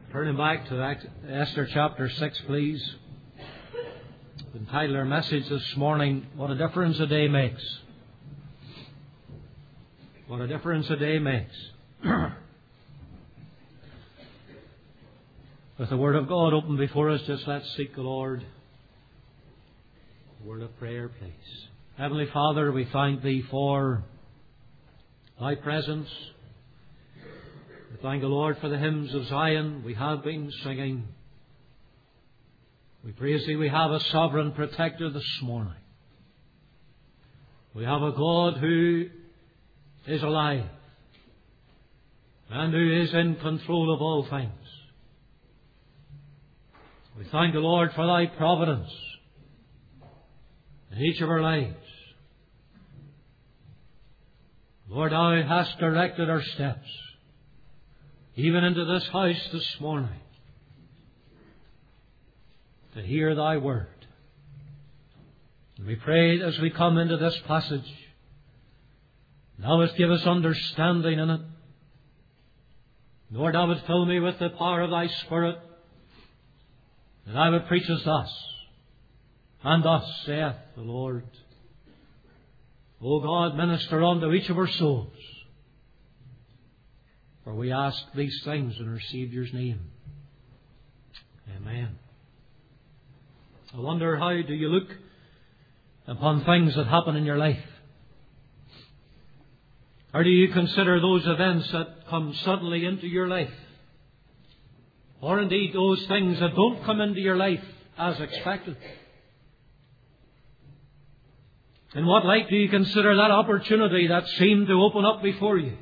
Turning back to Esther chapter 6, please. The title of our message this morning, What a Difference a Day Makes. What a difference a day makes. With the Word of God open before us, just let's seek the Lord. A word of prayer, please. Heavenly Father, we thank Thee for Thy presence. We thank the Lord for the hymns of Zion we have been singing. We praise Thee, we have a sovereign protector this morning. We have a God who is alive and who is in control of all things. We thank the Lord for Thy providence in each of our lives. Lord, Thou hast directed our steps even into this house this morning to hear Thy word. And we pray as we come into this passage, Thou would give us understanding in it. Lord, Thou would fill me with the power of Thy Spirit, and I would preach us thus, and thus saith the Lord. O God, minister unto each of our souls. For we ask these things in our Saviour's name. Amen. I wonder, how do you look upon things that happen in your life? Or do you consider those events that come suddenly into your life? Or indeed those things that don't come into your life as expected? In what light do you consider that opportunity that seemed to open up before you?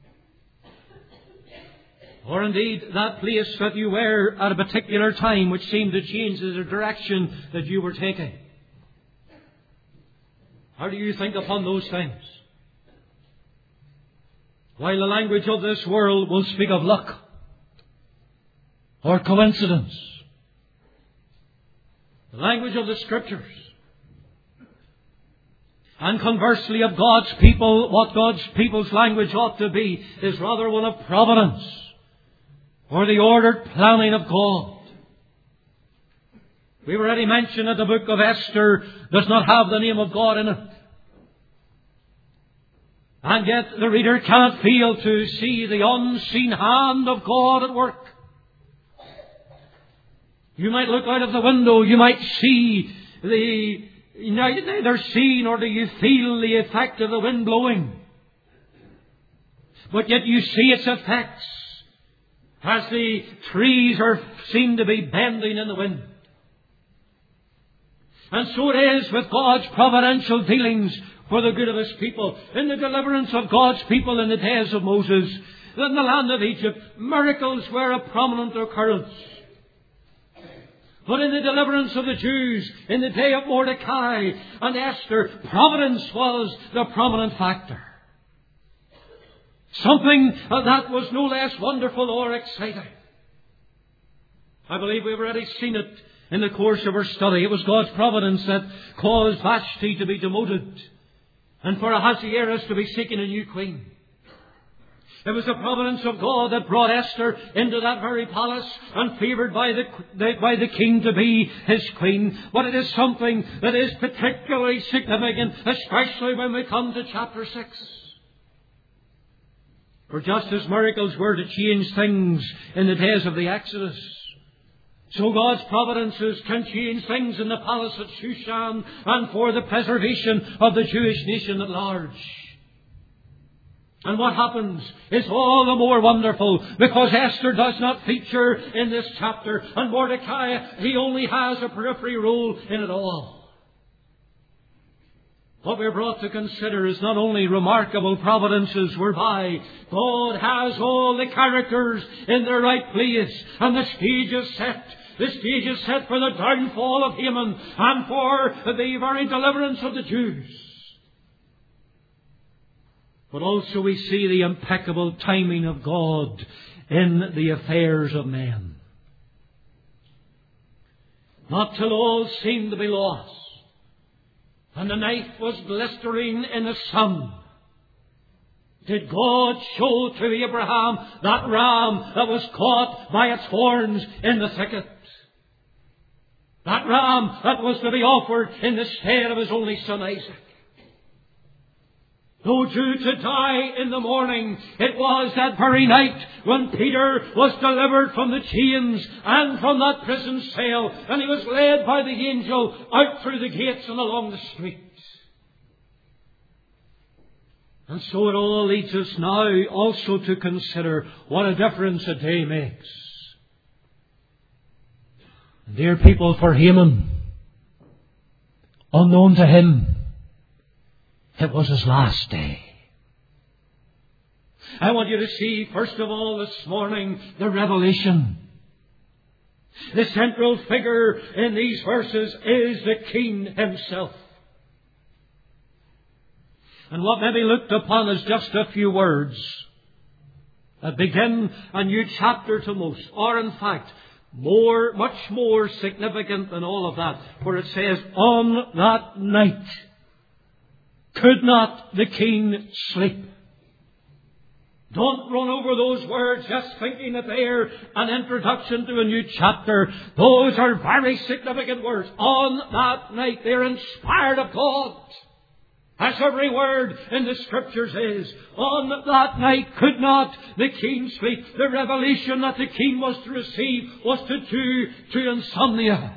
Or indeed that place that you were at a particular time which seemed to change the direction that you were taking? How do you think upon those things? While the language of this world will speak of luck or coincidence, the language of the Scriptures, and conversely of God's people, what God's people's language ought to be is rather one of providence, or the ordered planning of God. We've already mentioned that the book of Esther does not have the name of God in it. And yet the reader cannot fail to see the unseen hand of God at work. You might look out of the window, you might see you neither see nor do you feel the effect of the wind blowing. But yet you see its effects as the trees seem to be bending in the wind. And so it is with God's providential dealings for the good of His people. In the deliverance of God's people in the days of Moses, in the land of Egypt, miracles were a prominent occurrence. But in the deliverance of the Jews, in the day of Mordecai and Esther, providence was the prominent factor. Something that was no less wonderful or exciting. I believe we've already seen it in the course of our study. It was God's providence that caused Vashti to be demoted and for Ahasuerus to be seeking a new queen. It was the providence of God that brought Esther into that very palace and favoured by the king to be his queen. But it is something that is particularly significant, especially when we come to chapter 6. For just as miracles were to change things in the days of the Exodus, so God's providences can change things in the palace at Shushan and for the preservation of the Jewish nation at large. And what happens is all the more wonderful because Esther does not feature in this chapter, and Mordecai, he only has a periphery role in it all. What we're brought to consider is not only remarkable providences whereby God has all the characters in their right place, and the stage is set. The stage is set for the downfall of Haman and for the very deliverance of the Jews. But also we see the impeccable timing of God in the affairs of men. Not till all seemed to be lost, and the night was glistering in the sun, did God show to Abraham that ram that was caught by its horns in the thicket. That ram that was to be offered in the stead of his only son Isaac. Though due to die in the morning, it was that very night when Peter was delivered from the chains and from that prison cell, and he was led by the angel out through the gates and along the streets. And so it all leads us now also to consider what a difference a day makes. Dear people, for Haman, unknown to him, it was his last day. I want you to see, first of all, this morning, the revelation. The central figure in these verses is the King himself. And what may be looked upon as just a few words that begin a new chapter to most, or in fact, much more significant than all of that, where it says, on that night could not the king sleep. Don't run over those words just thinking that they're an introduction to a new chapter. Those are very significant words. On that night, they're inspired of God. As every word in the Scriptures is. On that night could not the king sleep. The revelation that the king was to receive was due to insomnia.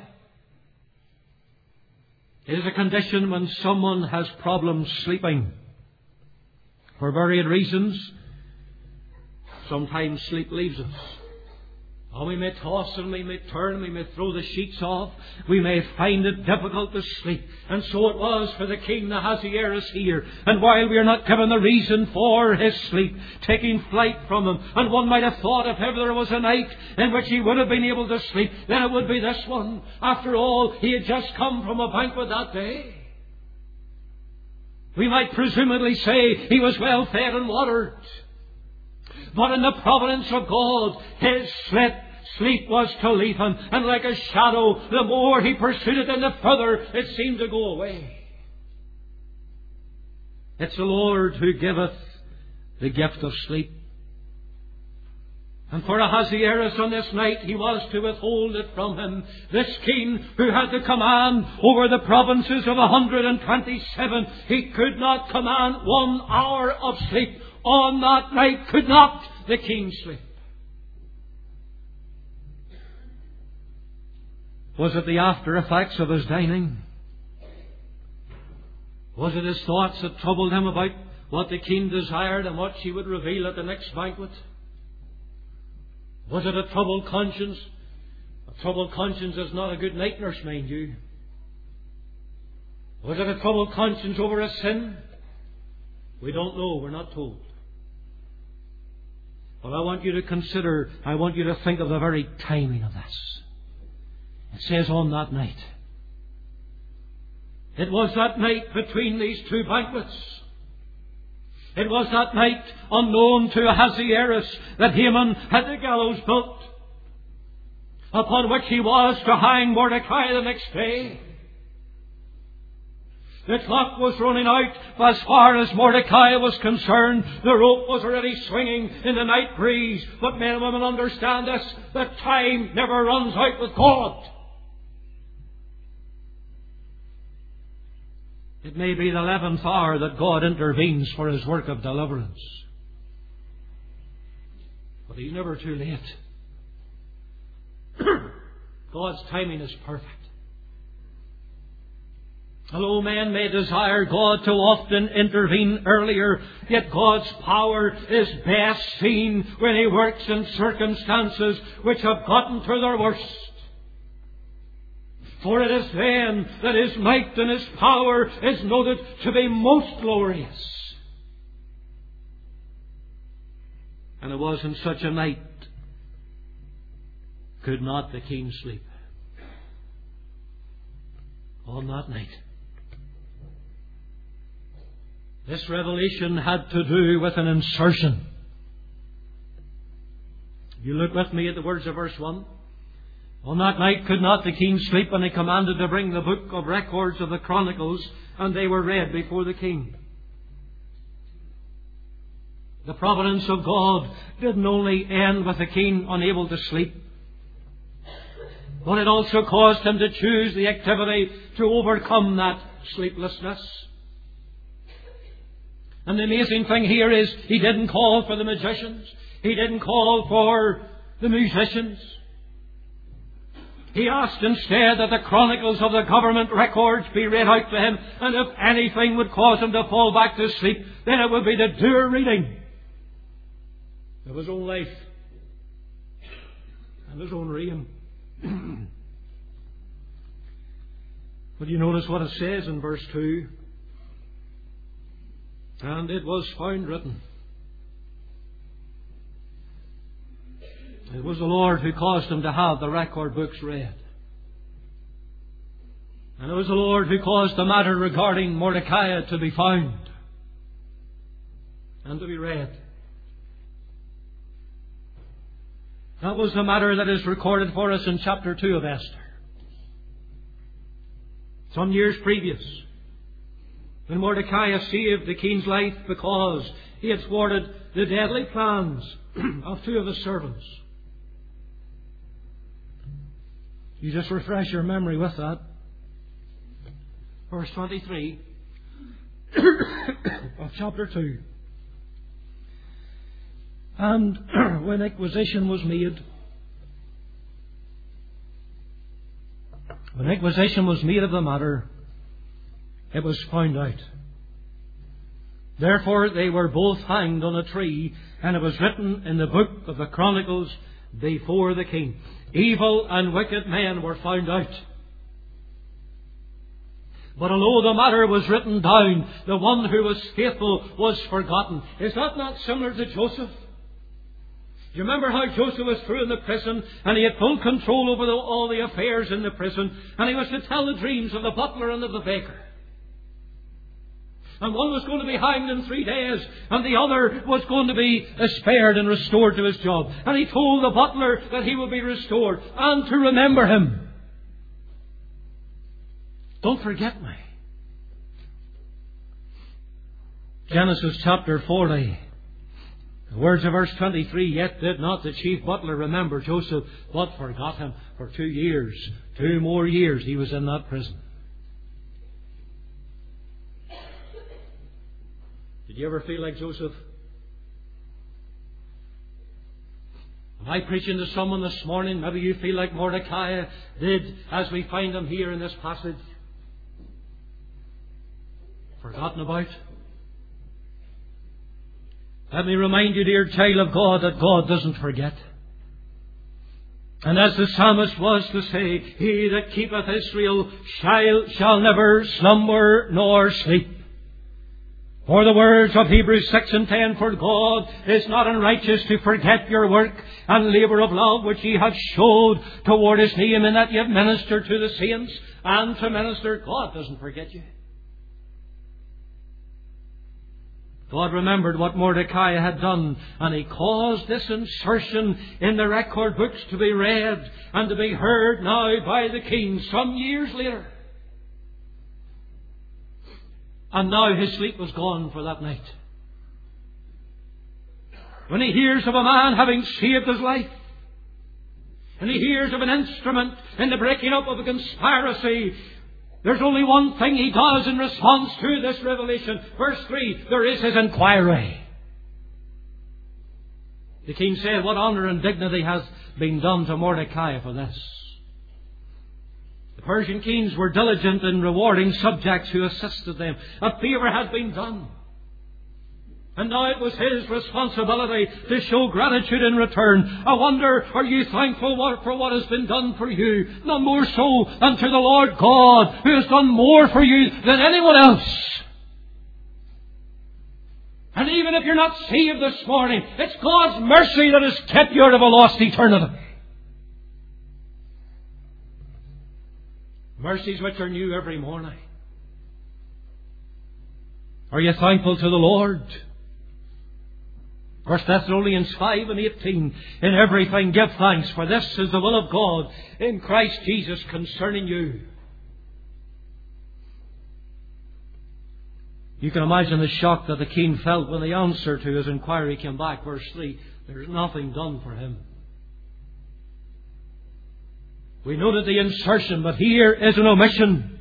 It is a condition when someone has problems sleeping. For varied reasons, sometimes sleep leaves us. Oh, we may toss and we may turn, we may throw the sheets off. We may find it difficult to sleep. And so it was for the king Ahasuerus here. And while we are not given the reason for his sleep, taking flight from him, and one might have thought if ever there was a night in which he would have been able to sleep, then it would be this one. After all, he had just come from a banquet that day. We might presumably say he was well fed and watered. But in the providence of God, his sleep was to leave him. And like a shadow, the more he pursued it and the further it seemed to go away. It's the Lord who giveth the gift of sleep. And for Ahasuerus on this night, he was to withhold it from him. This king who had the command over the provinces of 127, he could not command 1 hour of sleep. On that night could not the king sleep. Was it the after effects of his dining? Was it his thoughts that troubled him about what the king desired and what she would reveal at the next banquet? Was it a troubled conscience? A troubled conscience is not a good night nurse, mind you. Was it a troubled conscience over a sin? We don't know. We're not told. But I want you to consider, I want you to think of the very timing of this. It says on that night. It was that night between these two banquets. It was that night, unknown to Ahasuerus, that Haman had the gallows built, upon which he was to hang Mordecai the next day. The clock was running out as far as Mordecai was concerned. The rope was already swinging in the night breeze. But men and women understand this, that time never runs out with God. It may be the 11th hour that God intervenes for his work of deliverance. But he's never too late. God's timing is perfect. Although men may desire God to often intervene earlier, yet God's power is best seen when he works in circumstances which have gotten to their worst. For it is then that his might and his power is noted to be most glorious. And it was in such a night could not the king sleep. On that night. This revelation had to do with an insertion. You look with me at the words of verse 1. On that night could not the king sleep, and he commanded to bring the book of records of the Chronicles, and they were read before the king. The providence of God didn't only end with the king unable to sleep, but it also caused him to choose the activity to overcome that sleeplessness. And the amazing thing here is he didn't call for the magicians. He didn't call for the musicians. He asked instead that the chronicles of the government records be read out to him, and if anything would cause him to fall back to sleep, then it would be the dour reading of his own life and his own reign. But you notice what it says in verse 2. And it was found written. It was the Lord who caused him to have the record books read. And it was the Lord who caused the matter regarding Mordecai to be found and to be read. That was the matter that is recorded for us in chapter 2 of Esther. Some years previous, when Mordecai saved the king's life because he had thwarted the deadly plans of two of his servants. You just refresh your memory with that. Verse 23 of chapter 2. And when acquisition was made of the matter, it was found out. Therefore they were both hanged on a tree, and it was written in the book of the Chronicles before the king. Evil and wicked men were found out. But although the matter was written down, the one who was faithful was forgotten. Is that not similar to Joseph? Do you remember how Joseph was thrown in the prison, and he had full control over all the affairs in the prison, and he was to tell the dreams of the butler and of the baker? And one was going to be hanged in 3 days, and the other was going to be spared and restored to his job. And he told the butler that he would be restored and to remember him. Don't forget me. Genesis chapter 40. The words of verse 23, yet did not the chief butler remember Joseph, but forgot him for 2 years. 2 more years he was in that prison. Did you ever feel like Joseph? Am I preaching to someone this morning? Maybe you feel like Mordecai did, as we find him here in this passage. Forgotten about. Let me remind you, dear child of God, that God doesn't forget. And as the psalmist was to say, he that keepeth Israel shall never slumber nor sleep. For the words of Hebrews 6 and 10, for God is not unrighteous to forget your work and labour of love which ye have showed toward his name, in that ye have ministered to the saints and to minister. God doesn't forget you. God remembered what Mordecai had done, and he caused this insertion in the record books to be read and to be heard now by the king some years later. And now his sleep was gone for that night. When he hears of a man having saved his life, and he hears of an instrument in the breaking up of a conspiracy, there's only one thing he does in response to this revelation. Verse 3, there is his inquiry. The king said, what honour and dignity has been done to Mordecai for this? The Persian kings were diligent in rewarding subjects who assisted them. A favour had been done. And now it was his responsibility to show gratitude in return. I wonder, are you thankful for what has been done for you? None more so than to the Lord God, who has done more for you than anyone else. And even if you're not saved this morning, it's God's mercy that has kept you out of a lost eternity. Mercies which are new every morning. Are you thankful to the Lord? 1 Thessalonians 5 and 18. In everything give thanks, for this is the will of God in Christ Jesus concerning you. You can imagine the shock that the king felt when the answer to his inquiry came back. Verse 3, there's nothing done for him. We noted the insertion, but here is an omission.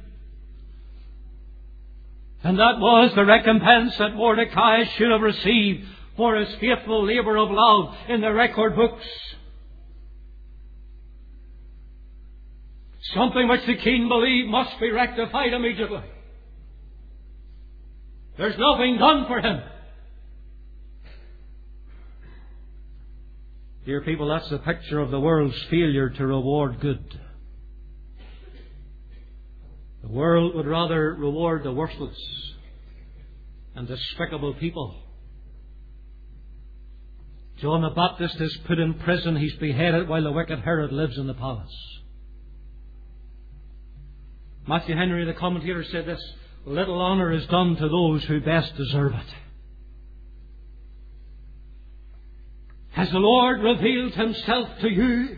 And that was the recompense that Mordecai should have received for his faithful labour of love in the record books. Something which the king believed must be rectified immediately. There's nothing done for him. Dear people, that's the picture of the world's failure to reward good. The world would rather reward the worthless and despicable people. John the Baptist is put in prison. He's beheaded while the wicked Herod lives in the palace. Matthew Henry, the commentator, said this: little honour is done to those who best deserve it. Has the Lord revealed Himself to you?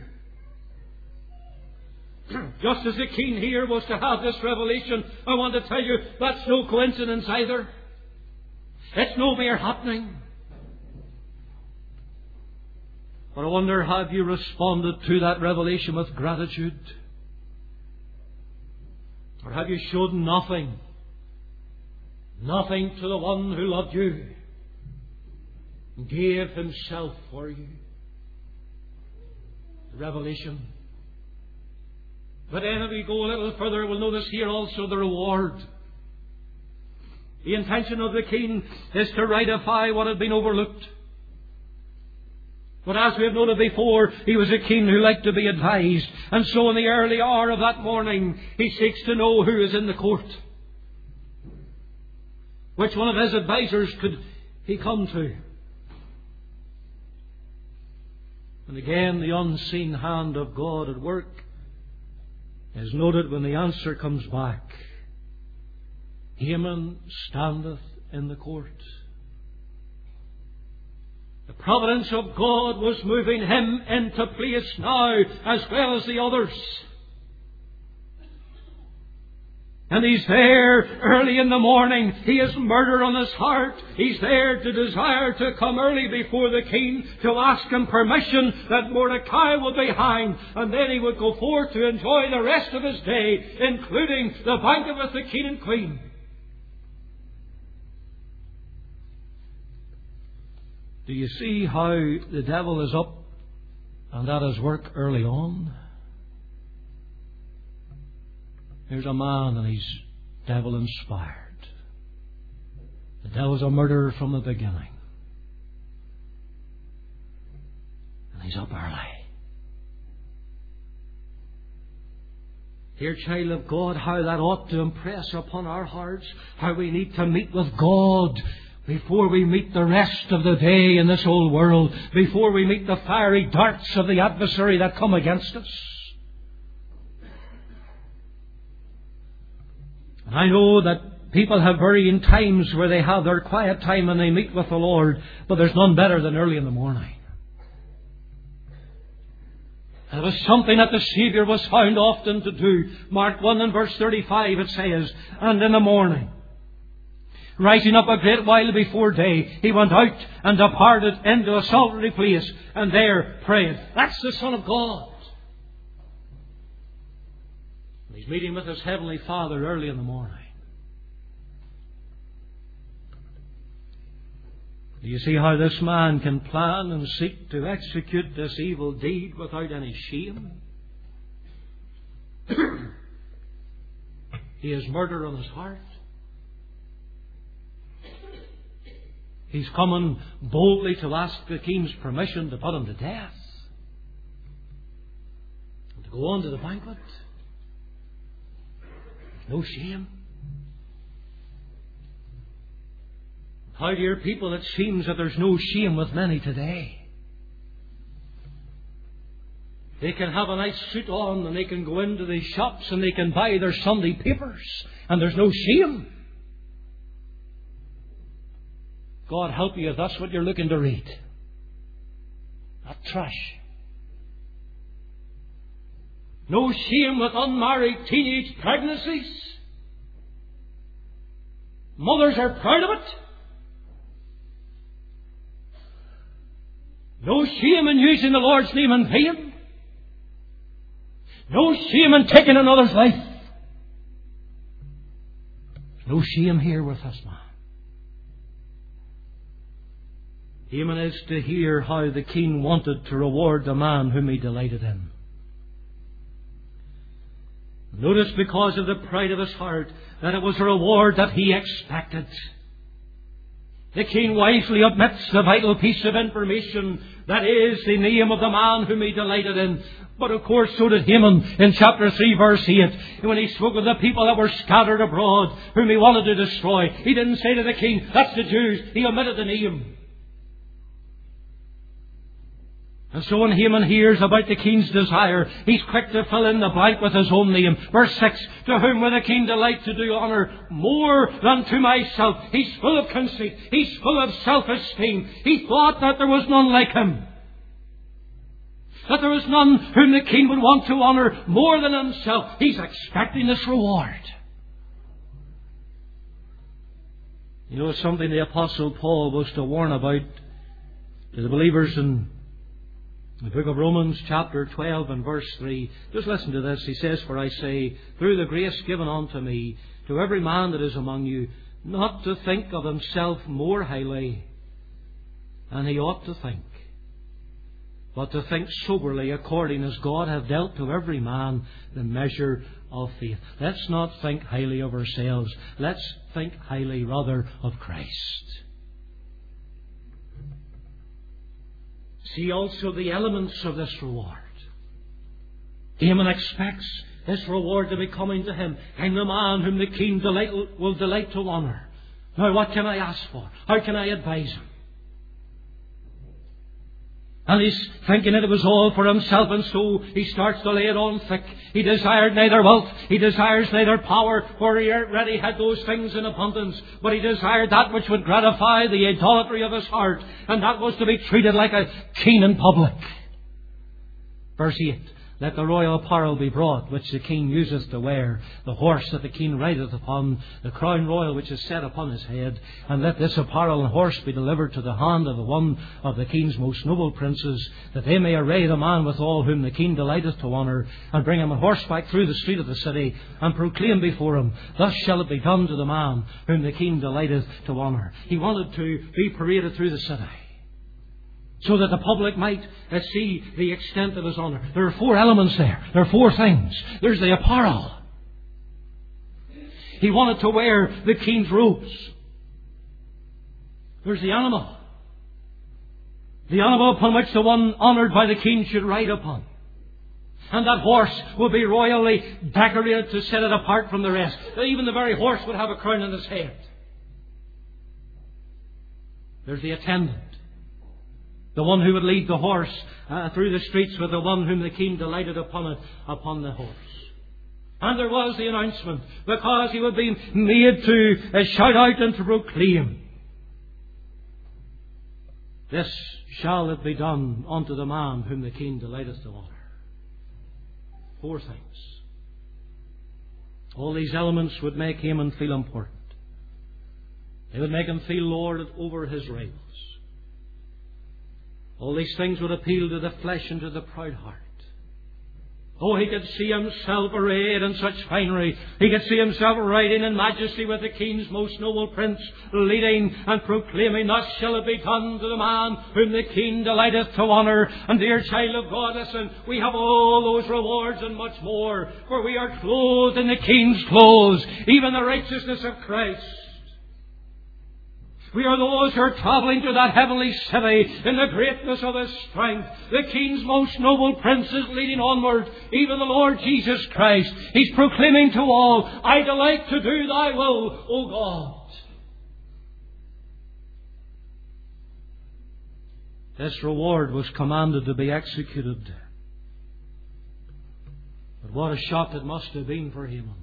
Just as the king here was to have this revelation, I want to tell you that's no coincidence either. It's no mere happening. But I wonder, have you responded to that revelation with gratitude? Or have you shown nothing? Nothing to the one who loved you and gave Himself for you. Revelation. But then if we go a little further, we'll notice here also the reward. The intention of the king is to rightify what had been overlooked. But as we have noted before, he was a king who liked to be advised. And so in the early hour of that morning, he seeks to know who is in the court. Which one of his advisors could he come to? And again, the unseen hand of God at work is noted when the answer comes back. Haman standeth in the court. The providence of God was moving him into place now as well as the others. And he's there early in the morning. He has murder on his heart. He's there to desire to come early before the king to ask him permission that Mordecai will be hanged. And then he would go forth to enjoy the rest of his day, including the banquet with the king and queen. Do you see how the devil is up and at his work early on? Here's a man and he's devil inspired. The devil's a murderer from the beginning. And he's up early. Dear child of God, how that ought to impress upon our hearts, how we need to meet with God before we meet the rest of the day in this old world, before we meet the fiery darts of the adversary that come against us. And I know that people have varying times where they have their quiet time and they meet with the Lord, but there's none better than early in the morning. And it was something that the Saviour was found often to do. Mark 1 and verse 35 it says, and in the morning, rising up a great while before day, he went out and departed into a solitary place, and there prayed. That's the Son of God. And he's meeting with his Heavenly Father early in the morning. Do you see how this man can plan and seek to execute this evil deed without any shame? He has murder on his heart. He's coming boldly to ask the king's permission to put him to death. And to go on to the banquet. No shame. How, dear people, it seems that there's no shame with many today. They can have a nice suit on and they can go into the shops and they can buy their Sunday papers. And there's no shame. God help you if that's what you're looking to read. That trash. No shame with unmarried teenage pregnancies. Mothers are proud of it. No shame in using the Lord's name in vain. No shame in taking another's life. There's no shame here with this man. Haman is to hear how the king wanted to reward the man whom he delighted in. Notice, because of the pride of his heart, that it was a reward that he expected. The king wisely omits the vital piece of information, that is the name of the man whom he delighted in. But of course, so did Haman in chapter 3, verse 8. When he spoke of the people that were scattered abroad, whom he wanted to destroy, he didn't say to the king, "That's the Jews." He omitted the name. And so when Haman hears about the king's desire, he's quick to fill in the blank with his own name. Verse 6, "To whom will the king delight to do honour more than to myself?" He's full of conceit. He's full of self-esteem. He thought that there was none like him. That there was none whom the king would want to honour more than himself. He's expecting this reward. You know, something the Apostle Paul was to warn about to the believers in the book of Romans, chapter 12 and verse 3. Just listen to this. He says, "For I say, through the grace given unto me, to every man that is among you, not to think of himself more highly than he ought to think, but to think soberly, according as God hath dealt to every man the measure of faith." Let's not think highly of ourselves. Let's think highly, rather, of Christ. See also the elements of this reward. Haman expects this reward to be coming to him. "I'm the man whom the king will delight to honour." Now what can I ask for? How can I advise him? And he's thinking that it was all for himself, and so he starts to lay it on thick. He desired neither wealth, he desires neither power, for he already had those things in abundance. But he desired that which would gratify the idolatry of his heart, and that was to be treated like a king in public. Verse 8, "Let the royal apparel be brought, which the king useth to wear, the horse that the king rideth upon, the crown royal which is set upon his head. And let this apparel and horse be delivered to the hand of the one of the king's most noble princes, that they may array the man withal whom the king delighteth to honour, and bring him on horseback through the street of the city, and proclaim before him, Thus shall it be done to the man whom the king delighteth to honour." He wanted to be paraded through the city, so that the public might see the extent of his honour. There are four elements there. There are four things. There's the apparel. He wanted to wear the king's robes. There's the animal. The animal upon which the one honoured by the king should ride upon. And that horse will be royally decorated to set it apart from the rest. Even the very horse would have a crown on his head. There's the attendant. The one who would lead the horse through the streets with the one whom the king delighted upon the horse. And there was the announcement, because he would be made to shout out and to proclaim, "This shall it be done unto the man whom the king delighteth to honour." Four things. All these elements would make Haman feel important. They would make him feel lord over his rivals. All these things would appeal to the flesh and to the proud heart. Oh, he could see himself arrayed in such finery. He could see himself riding in majesty with the king's most noble prince, leading and proclaiming, "Thus shall it be done to the man whom the king delighteth to honour." And dear child of God, listen, we have all those rewards and much more, for we are clothed in the king's clothes, even the righteousness of Christ. We are those who are travelling to that heavenly city in the greatness of His strength. The King's most noble Prince is leading onward, even the Lord Jesus Christ. He's proclaiming to all, "I delight to do Thy will, O God." This reward was commanded to be executed. But what a shock it must have been for Haman.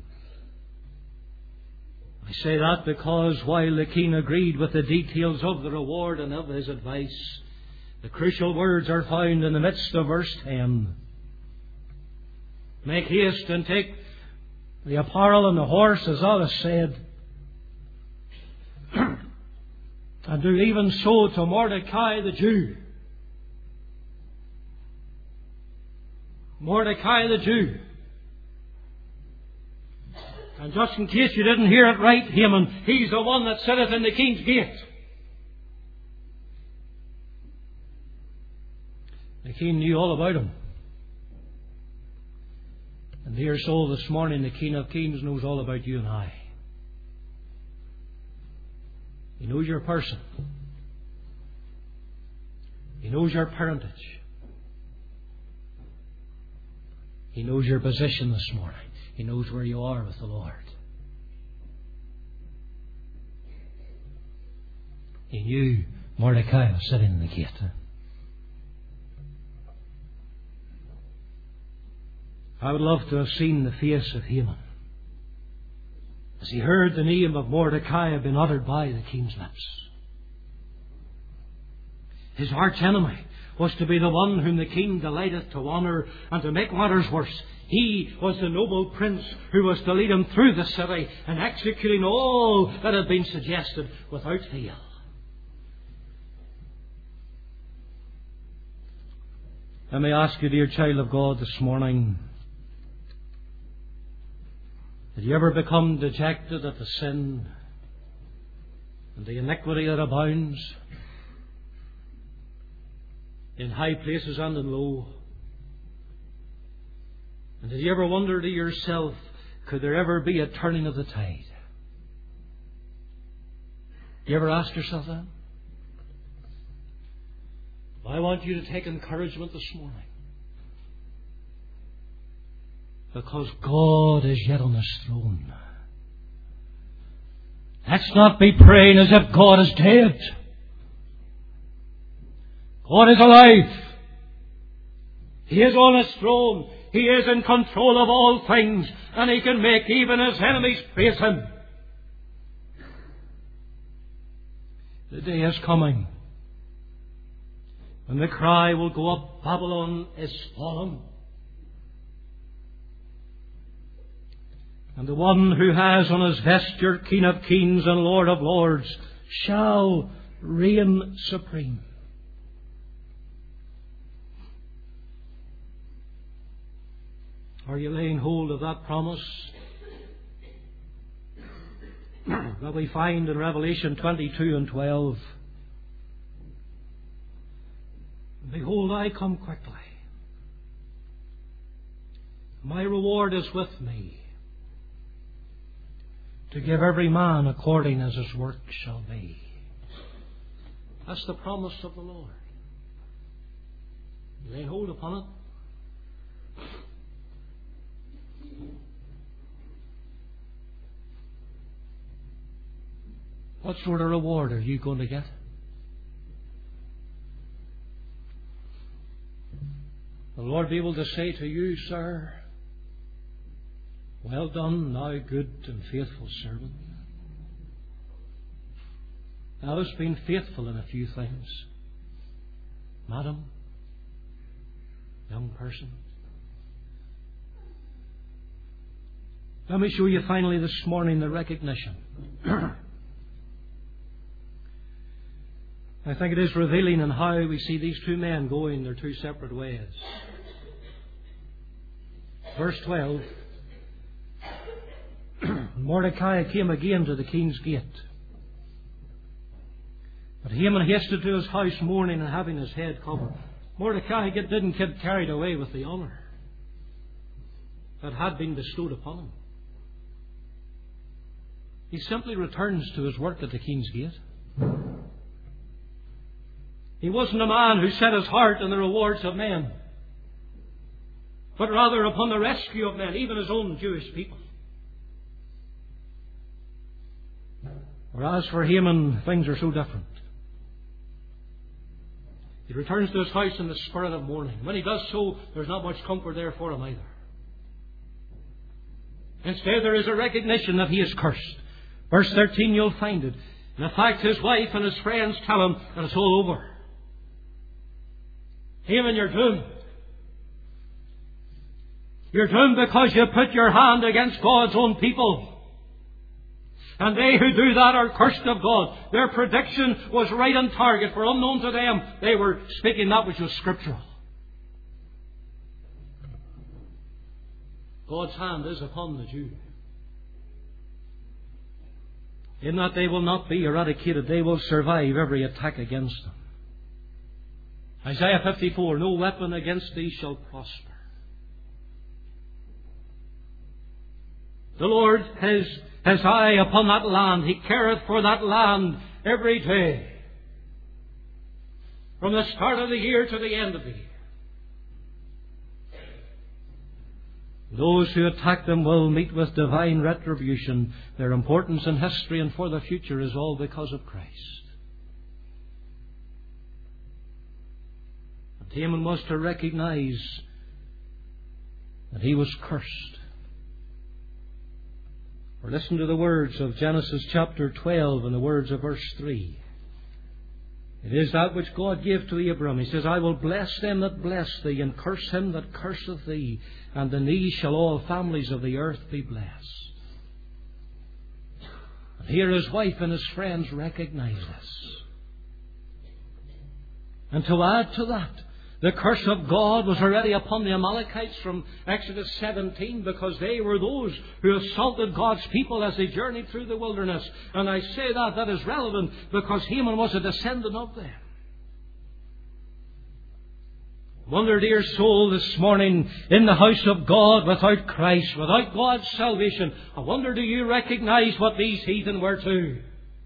I say that because while the king agreed with the details of the reward and of his advice, the crucial words are found in the midst of verse 10. "Make haste and take the apparel and the horse, as thou hast said, and do even so to Mordecai the Jew. Mordecai the Jew. And just in case you didn't hear it right, Haman, he's the one that sitteth in the king's gate. The king knew all about him. And dear soul, this morning the King of Kings knows all about you and I. He knows your person. He knows your parentage. He knows your position this morning. He knows where you are with the Lord. He knew Mordecai was sitting in the gate. I would love to have seen the face of Haman as he heard the name of Mordecai have been uttered by the king's lips. His arch enemy was to be the one whom the king delighteth to honour, and to make matters worse, he was the noble prince who was to lead him through the city and executing all that had been suggested without fail. Let me ask you, dear child of God, this morning, did you ever become dejected at the sin and the iniquity that abounds in high places and in low? And did you ever wonder to yourself, could there ever be a turning of the tide? Do you ever ask yourself that? I want you to take encouragement this morning, because God is yet on His throne. Let's not be praying as if God is dead. God is alive. He is on His throne. He is in control of all things, and He can make even His enemies praise Him. The day is coming when the cry will go up, Babylon is fallen. And the one who has on his vesture King of Kings and Lord of Lords shall reign supreme. Are you laying hold of that promise that we find in Revelation 22 and 12? Behold, I come quickly. My reward is with me, to give every man according as his work shall be. That's the promise of the Lord. Lay hold upon it. What sort of reward are you going to get? The Lord be able to say to you, sir, well done, thou good and faithful servant. Thou hast been faithful in a few things. Madam, young person. Let me show you finally this morning the recognition. I think it is revealing in how we see these two men going their two separate ways. Verse 12. Mordecai came again to the king's gate. But Haman hasted to his house mourning and having his head covered. Mordecai didn't get carried away with the honour that had been bestowed upon him. He simply returns to his work at the king's gate. He wasn't a man who set his heart on the rewards of men, but rather upon the rescue of men, even his own Jewish people. Whereas for Haman, things are so different. He returns to his house in the spirit of mourning. When he does so, there's not much comfort there for him either. Instead, there is a recognition that he is cursed. Verse 13, you'll find it. In fact, his wife and his friends tell him that it's all over. Haman, you're doomed. You're doomed because you put your hand against God's own people. And they who do that are cursed of God. Their prediction was right on target, for unknown to them, they were speaking that which was scriptural. God's hand is upon the Jew. In that they will not be eradicated, they will survive every attack against them. Isaiah 54, no weapon against thee shall prosper. The Lord has his eye upon that land. He careth for that land every day, from the start of the year to the end of the year. Those who attack them will meet with divine retribution. Their importance in history and for the future is all because of Christ. And Haman was to recognize that he was cursed. Or listen to the words of Genesis chapter 12 and the words of verse 3. It is that which God gave to Abraham. He says, I will bless them that bless thee, and curse him that curseth thee, and in thee shall all families of the earth be blessed. And here his wife and his friends recognize this. And to add to that, the curse of God was already upon the Amalekites from Exodus 17, because they were those who assaulted God's people as they journeyed through the wilderness. And I say that is relevant because Haman was a descendant of them. Wonder, dear soul, this morning in the house of God without Christ, without God's salvation, I wonder, do you recognize what these heathen were too?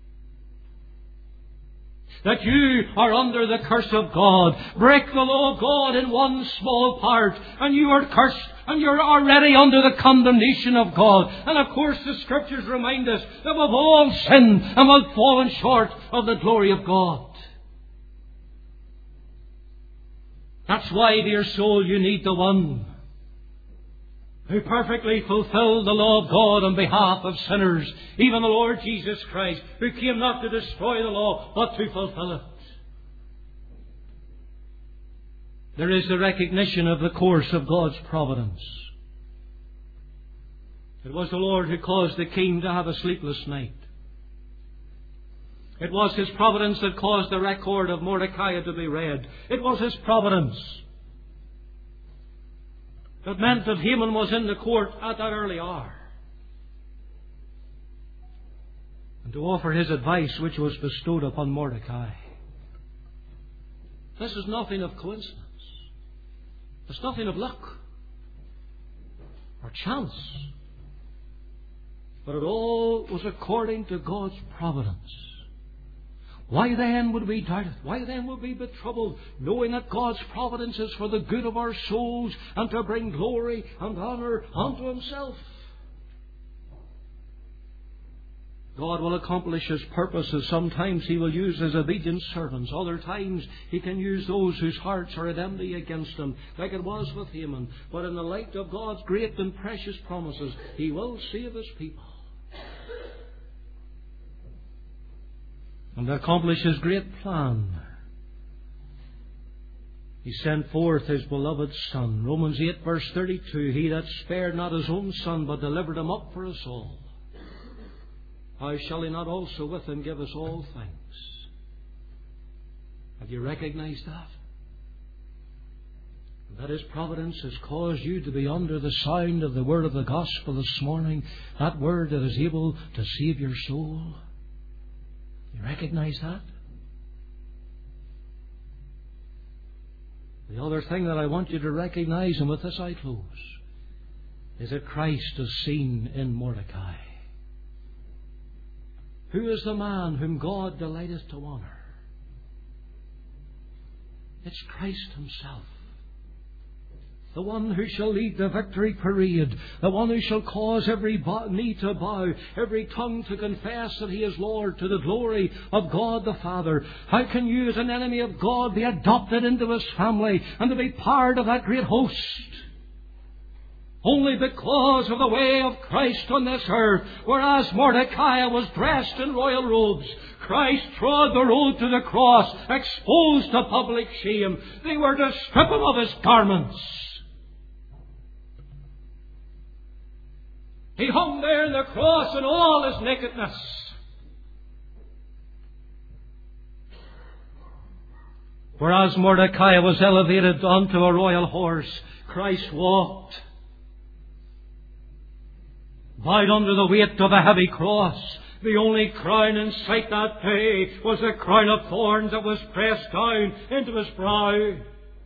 That you are under the curse of God. Break the law of God in one small part, and you are cursed, and you're already under the condemnation of God. And of course the Scriptures remind us that we've all sinned and we've fallen short of the glory of God. That's why, dear soul, you need the one who perfectly fulfilled the law of God on behalf of sinners, even the Lord Jesus Christ, who came not to destroy the law, but to fulfill it. There is the recognition of the course of God's providence. It was the Lord who caused the king to have a sleepless night. It was His providence that caused the record of Mordecai to be read. It was His providence that meant that Haman was in the court at that early hour, and to offer his advice which was bestowed upon Mordecai. This is nothing of coincidence. It's nothing of luck or chance. But it all was according to God's providence. Why then would we doubt it? Why then would we be troubled, knowing that God's providence is for the good of our souls and to bring glory and honour unto Himself? God will accomplish His purposes. Sometimes He will use His obedient servants. Other times He can use those whose hearts are at enmity against Him, like it was with Haman. But in the light of God's great and precious promises, He will save His people and accomplish His great plan. He sent forth His beloved Son. Romans 8 verse 32, He that spared not His own Son, but delivered Him up for us all, how shall He not also with Him give us all things? Have you recognized that? That His providence has caused you to be under the sound of the word of the gospel this morning, that word that is able to save your soul. You recognize that? The other thing that I want you to recognize, and with this I close, is that Christ is seen in Mordecai. Who is the man whom God delighteth to honour? It's Christ Himself. The one who shall lead the victory parade. The one who shall cause every knee to bow, every tongue to confess that He is Lord, to the glory of God the Father. How can you, as an enemy of God, be adopted into His family and to be part of that great host? Only because of the way of Christ on this earth. Whereas Mordecai was dressed in royal robes, Christ trod the road to the cross, exposed to public shame. They were to strip Him of His garments. He hung there on the cross in all his nakedness. Whereas Mordecai was elevated onto a royal horse, Christ walked, bowed under the weight of a heavy cross. The only crown in sight that day was a crown of thorns that was pressed down into his brow.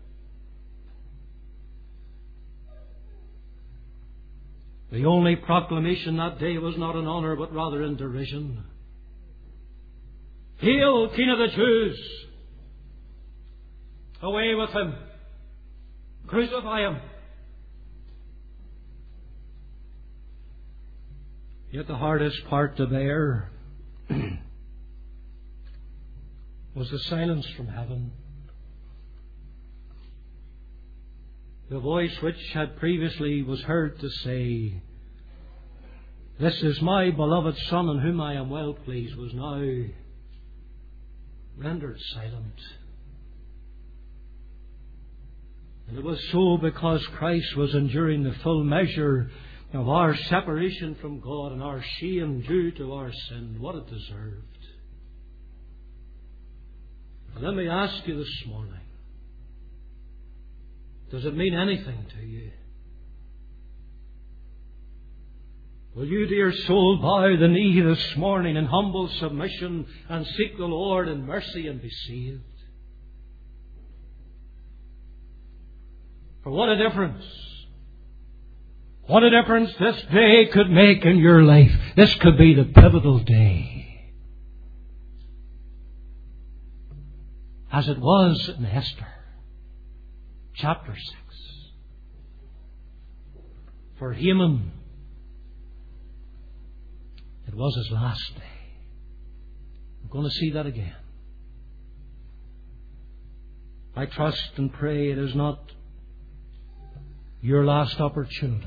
The only proclamation that day was not in honour, but rather in derision. Hail, King of the Jews! Away with him! Crucify him! Yet the hardest part to bear was the silence from heaven. The voice which had previously was heard to say, "This is my beloved Son in whom I am well pleased," was now rendered silent. And it was so because Christ was enduring the full measure of our separation from God and our shame due to our sin, what it deserved. And let me ask you this morning, does it mean anything to you? Will you, dear soul, bow the knee this morning in humble submission and seek the Lord in mercy and be saved? For what a difference! What a difference this day could make in your life. This could be the pivotal day. As it was in Esther, chapter 6. For Haman, it was his last day. I'm going to see that again. I trust and pray it is not your last opportunity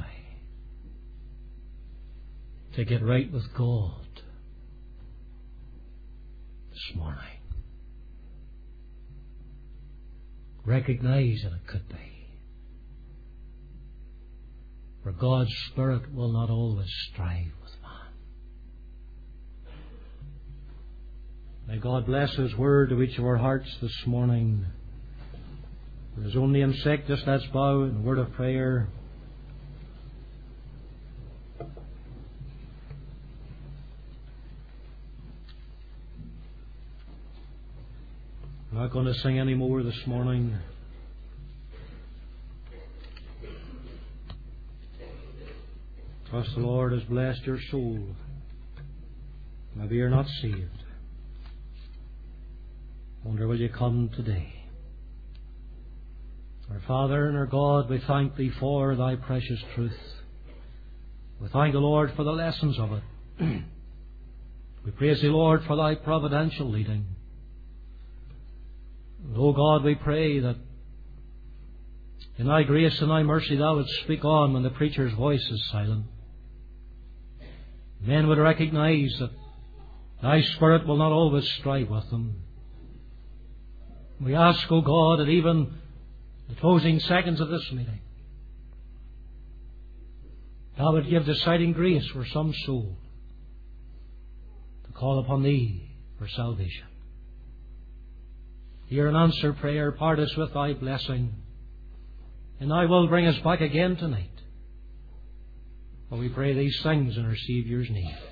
to get right with God this morning. Recognize that it could be. For God's Spirit will not always strive with man. May God bless His Word to each of our hearts this morning. For His own name's sake, just let's bow in a word of prayer. I'm not going to sing any more this morning. Trust the Lord has blessed your soul. Maybe you're not saved. Wonder, will you come today? Our Father and our God, we thank Thee for Thy precious truth. We thank the Lord for the lessons of it. We praise Thee, Lord, for Thy providential leading. And, O God, we pray that in Thy grace and Thy mercy Thou would speak on when the preacher's voice is silent. Men would recognize that Thy Spirit will not always strive with them. We ask, O God, that even the closing seconds of this meeting, Thou would give deciding grace for some soul to call upon Thee for salvation. Hear and answer prayer, part us with Thy blessing, and Thou wilt bring us back again tonight. For we pray these things in our Saviour's name.